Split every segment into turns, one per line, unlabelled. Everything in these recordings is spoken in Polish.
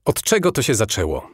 Od czego to się zaczęło?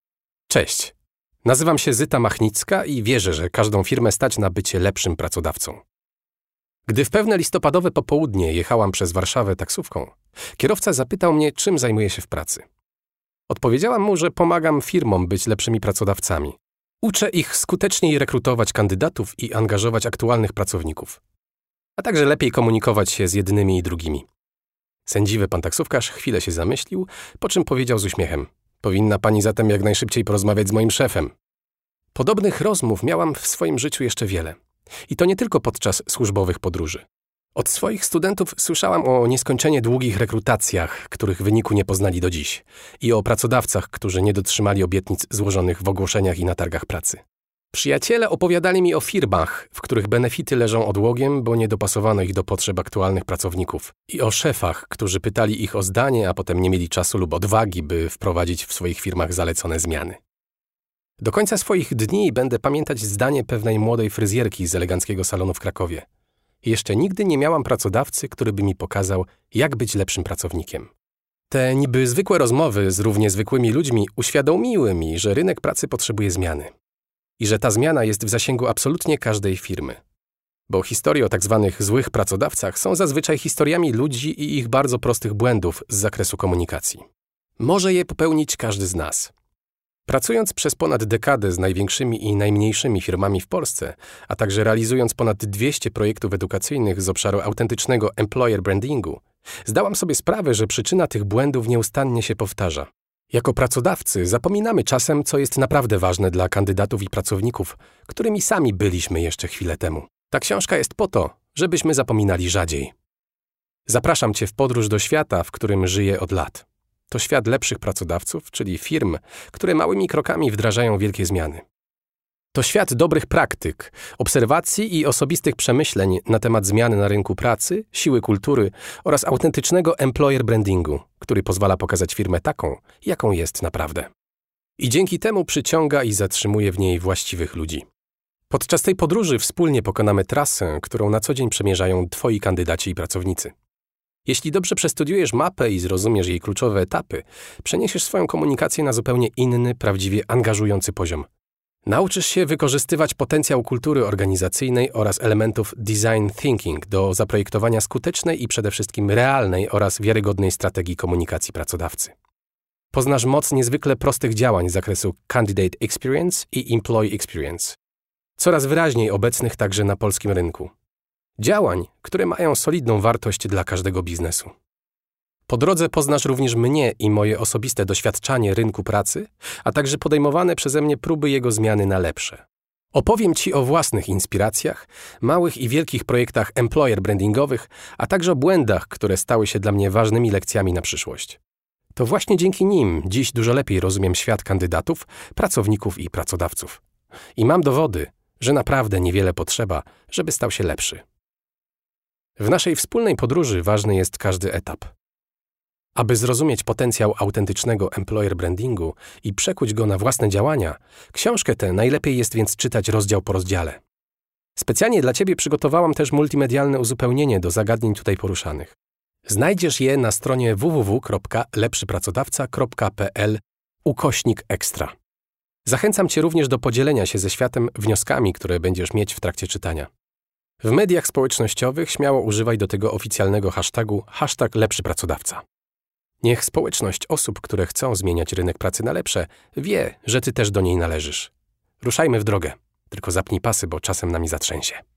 Cześć. Nazywam się Zyta Machnicka i wierzę, że każdą firmę stać na bycie lepszym pracodawcą. Gdy w pewne listopadowe popołudnie jechałam przez Warszawę taksówką, kierowca zapytał mnie, czym zajmuję się w pracy. Odpowiedziałam mu, że pomagam firmom być lepszymi pracodawcami. Uczę ich skuteczniej rekrutować kandydatów i angażować aktualnych pracowników, a także lepiej komunikować się z jednymi i drugimi. Sędziwy pan taksówkarz chwilę się zamyślił, po czym powiedział z uśmiechem: powinna pani zatem jak najszybciej porozmawiać z moim szefem. Podobnych rozmów miałam w swoim życiu jeszcze wiele. I to nie tylko podczas służbowych podróży. Od swoich studentów słyszałam o nieskończenie długich rekrutacjach, których wyniku nie poznali do dziś, i o pracodawcach, którzy nie dotrzymali obietnic złożonych w ogłoszeniach i na targach pracy. Przyjaciele opowiadali mi o firmach, w których benefity leżą odłogiem, bo nie dopasowano ich do potrzeb aktualnych pracowników, i o szefach, którzy pytali ich o zdanie, a potem nie mieli czasu lub odwagi, by wprowadzić w swoich firmach zalecone zmiany. Do końca swoich dni będę pamiętać zdanie pewnej młodej fryzjerki z eleganckiego salonu w Krakowie. Jeszcze nigdy nie miałam pracodawcy, który by mi pokazał, jak być lepszym pracownikiem. Te niby zwykłe rozmowy z równie zwykłymi ludźmi uświadomiły mi, że rynek pracy potrzebuje zmiany. I że ta zmiana jest w zasięgu absolutnie każdej firmy. Bo historie o tak zwanych złych pracodawcach są zazwyczaj historiami ludzi i ich bardzo prostych błędów z zakresu komunikacji. Może je popełnić każdy z nas. Pracując przez ponad dekadę z największymi i najmniejszymi firmami w Polsce, a także realizując ponad 200 projektów edukacyjnych z obszaru autentycznego employer brandingu, zdałam sobie sprawę, że przyczyna tych błędów nieustannie się powtarza. Jako pracodawcy zapominamy czasem, co jest naprawdę ważne dla kandydatów i pracowników, którymi sami byliśmy jeszcze chwilę temu. Ta książka jest po to, żebyśmy zapominali rzadziej. Zapraszam Cię w podróż do świata, w którym żyję od lat. To świat lepszych pracodawców, czyli firm, które małymi krokami wdrażają wielkie zmiany. To świat dobrych praktyk, obserwacji i osobistych przemyśleń na temat zmiany na rynku pracy, siły kultury oraz autentycznego employer brandingu, który pozwala pokazać firmę taką, jaką jest naprawdę. I dzięki temu przyciąga i zatrzymuje w niej właściwych ludzi. Podczas tej podróży wspólnie pokonamy trasę, którą na co dzień przemierzają Twoi kandydaci i pracownicy. Jeśli dobrze przestudiujesz mapę i zrozumiesz jej kluczowe etapy, przeniesiesz swoją komunikację na zupełnie inny, prawdziwie angażujący poziom. Nauczysz się wykorzystywać potencjał kultury organizacyjnej oraz elementów design thinking do zaprojektowania skutecznej i przede wszystkim realnej oraz wiarygodnej strategii komunikacji pracodawcy. Poznasz moc niezwykle prostych działań z zakresu candidate experience i employee experience, coraz wyraźniej obecnych także na polskim rynku. Działań, które mają solidną wartość dla każdego biznesu. Po drodze poznasz również mnie i moje osobiste doświadczanie rynku pracy, a także podejmowane przeze mnie próby jego zmiany na lepsze. Opowiem Ci o własnych inspiracjach, małych i wielkich projektach employer brandingowych, a także o błędach, które stały się dla mnie ważnymi lekcjami na przyszłość. To właśnie dzięki nim dziś dużo lepiej rozumiem świat kandydatów, pracowników i pracodawców. I mam dowody, że naprawdę niewiele potrzeba, żeby stał się lepszy. W naszej wspólnej podróży ważny jest każdy etap. Aby zrozumieć potencjał autentycznego employer brandingu i przekuć go na własne działania, książkę tę najlepiej jest więc czytać rozdział po rozdziale. Specjalnie dla Ciebie przygotowałam też multimedialne uzupełnienie do zagadnień tutaj poruszanych. Znajdziesz je na stronie www.lepszypracodawca.pl/ekstra. Zachęcam Cię również do podzielenia się ze światem wnioskami, które będziesz mieć w trakcie czytania. W mediach społecznościowych śmiało używaj do tego oficjalnego hashtagu #lepszypracodawca. Niech społeczność osób, które chcą zmieniać rynek pracy na lepsze, wie, że Ty też do niej należysz. Ruszajmy w drogę. Tylko zapnij pasy, bo czasem nami zatrzęsie.